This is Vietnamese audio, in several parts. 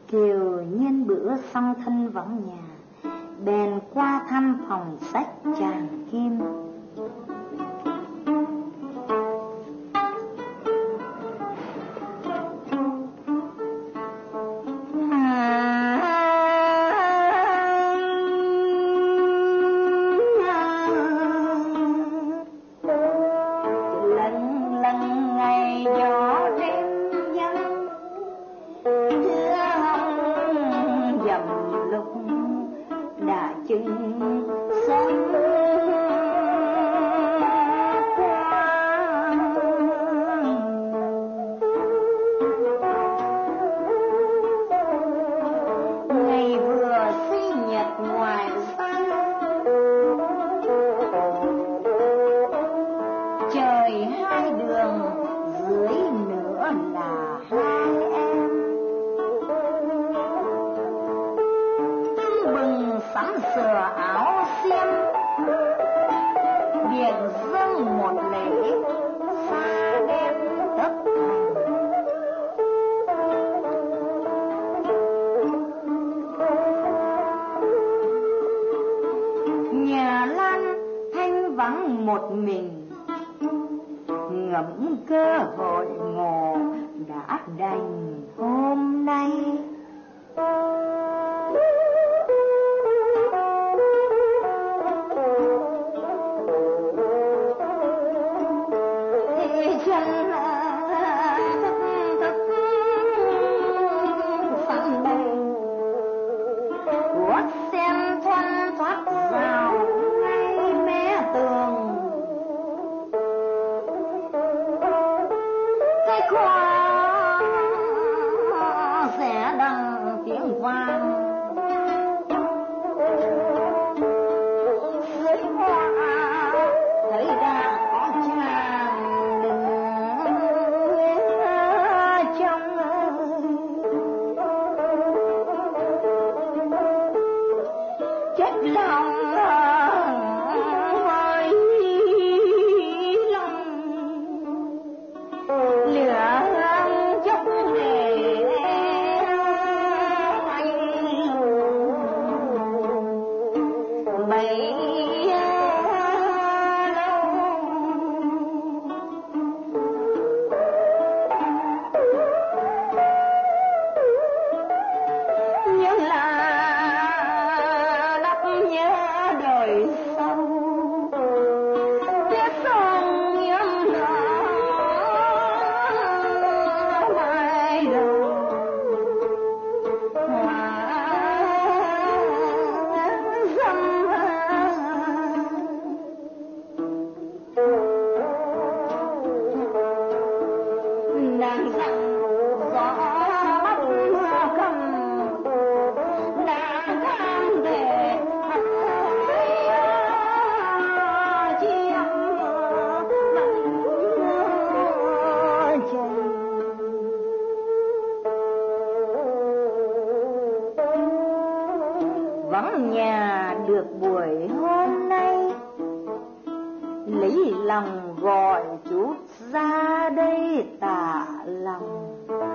Kiều nhân bữa song thân vắng nhà, bèn qua thăm phòng sách Tràng Kim. Một mình ngẫm cơ hội ngộ đã đành hôm nay. Vắng nhà được buổi hôm nay, lấy lòng gọi chút ra đây tạ lòng.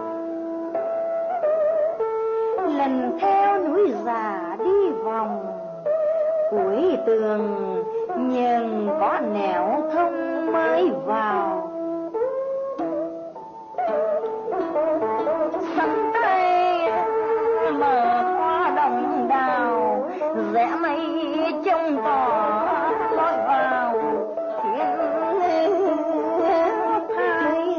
Lần theo núi già đi vòng, cuối tường nhưng có nẻo thông mới vào. Sắm tay mở qua đồng đào, rẽ mây trông cỏ lối vào thiên thai.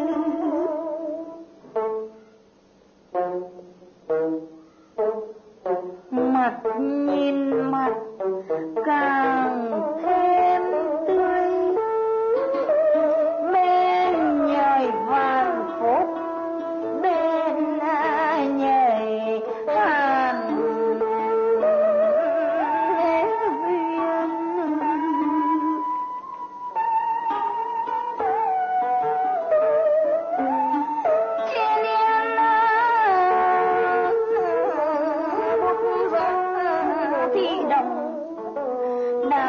Mặt nhìn mặt càng thêm tươi, bên nhời vạn phúc bên nhảy hàn viên. Thiên yên bút gió thi đồng đã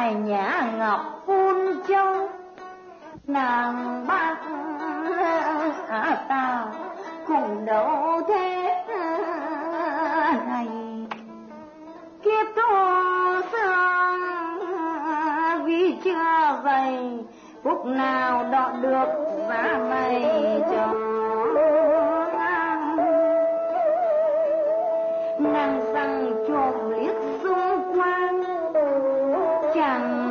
tài nhã ngọc phun châu, nàng bác ta cùng đấu thế này. Kiếp thô xương vì chưa vậy, phúc nào đọ được giá mây cho. Nàng rằng trộm liếc xung quanh, chẳng